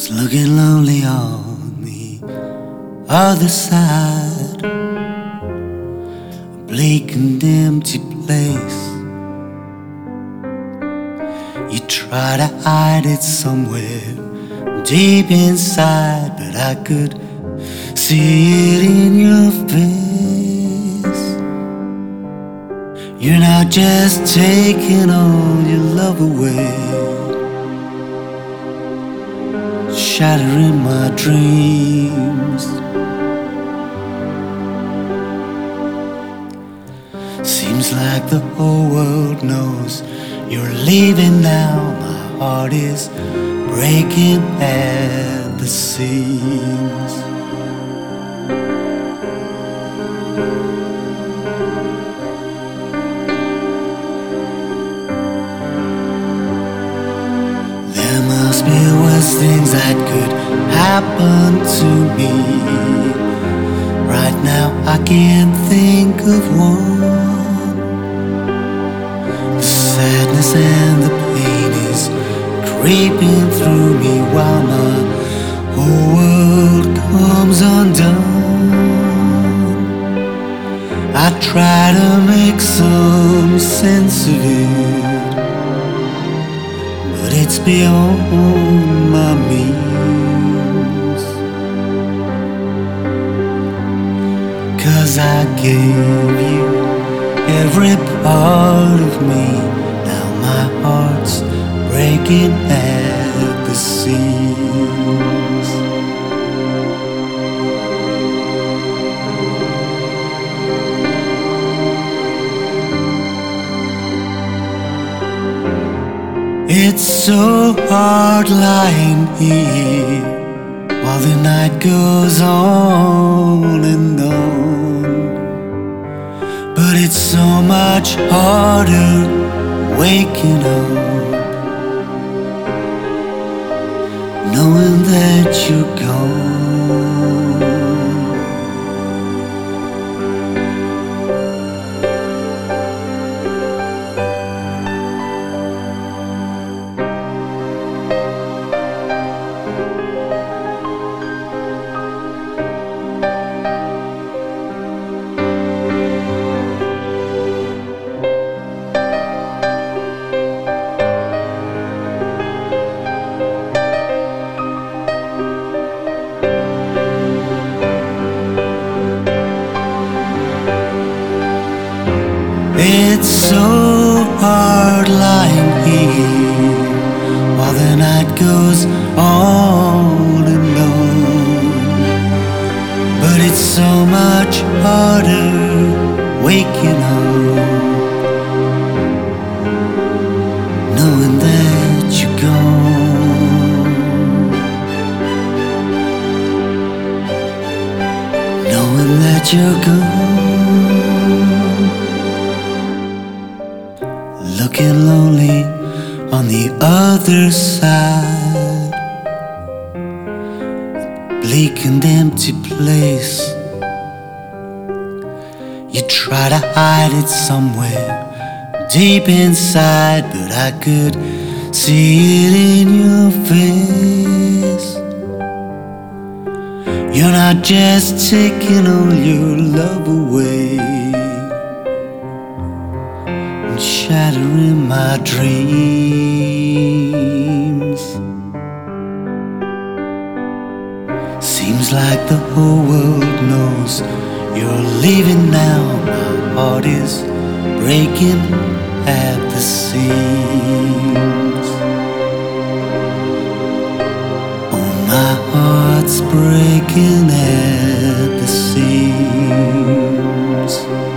It's looking lonely on the other side, a bleak and empty place. You try to hide it somewhere deep inside, but I could see it in your face. You're not just taking all your love away, shattering my dreams. Seems like the whole world knows you're leaving now. My heart is breaking at the seams. There must be worse things that could happen to me. Right now I can't think of one. The sadness and the pain is creeping through me while my whole world comes undone. I try to make some sense of it, but it's beyond my means. 'Cause I gave you every part of me. Now my heart's breaking at the seams. It's so hard lying here while the night goes on and on. But it's so much harder waking up, knowing that you're gone. It's so hard lying here while the night goes on and on. But it's so much harder waking up, knowing that you're gone. Knowing that you're gone. Looking lonely on the other side, a bleak and empty place. You try to hide it somewhere deep inside, but I could see it in your face. You're not just taking all your love away, shattering my dreams. Seems like the whole world knows you're leaving now. My heart is breaking at the seams. Oh, my heart's breaking at the seams.